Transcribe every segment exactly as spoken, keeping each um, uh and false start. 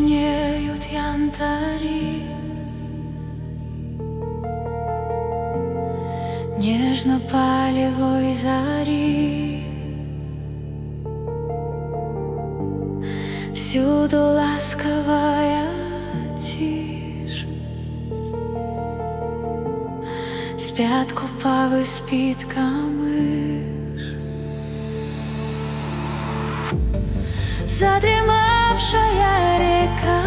темнеют янтари, нежно-палевой зари. Всюду ласковая тишь, спят купавы, спит камыш. Задремавшая река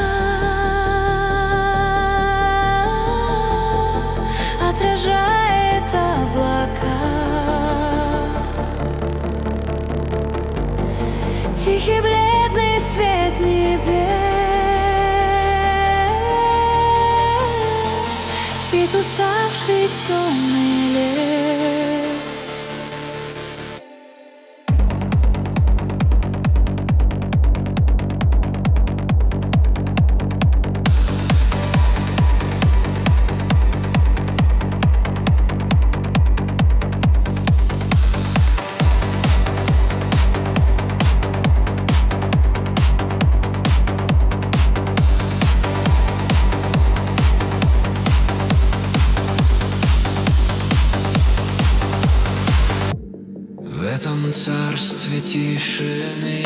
отражает облака. Тихий бледный свет небес, спит уставший темный лес. В этом царстве тишины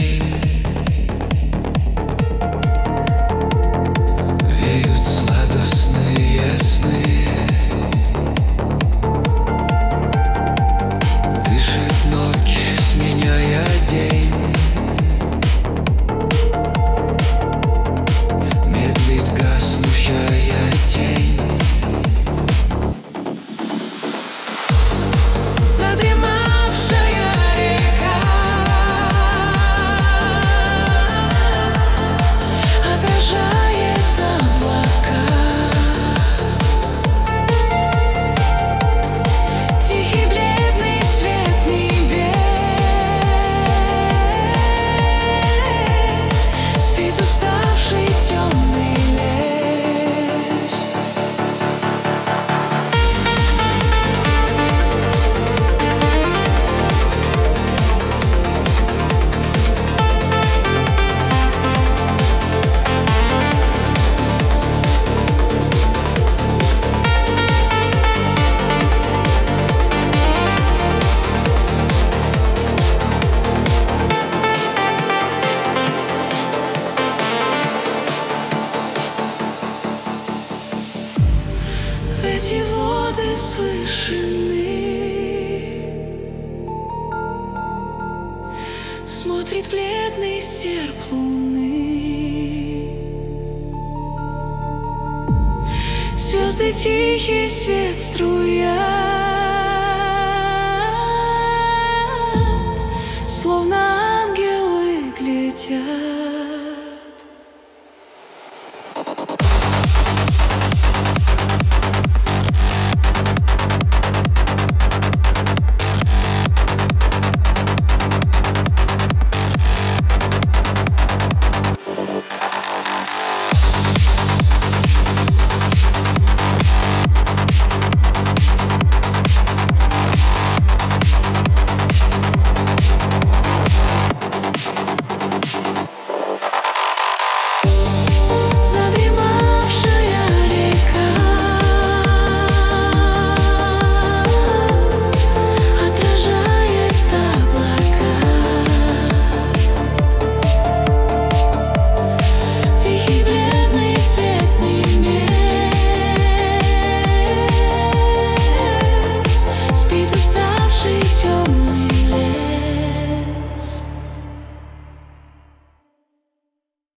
веют сладостные сны. Дышит ночь, сменяя день. Медлит гаснущая тень. Эти воды слышны, смотрит бледный серп луны. Звезды тихий свет струят, словно ангелы глядят.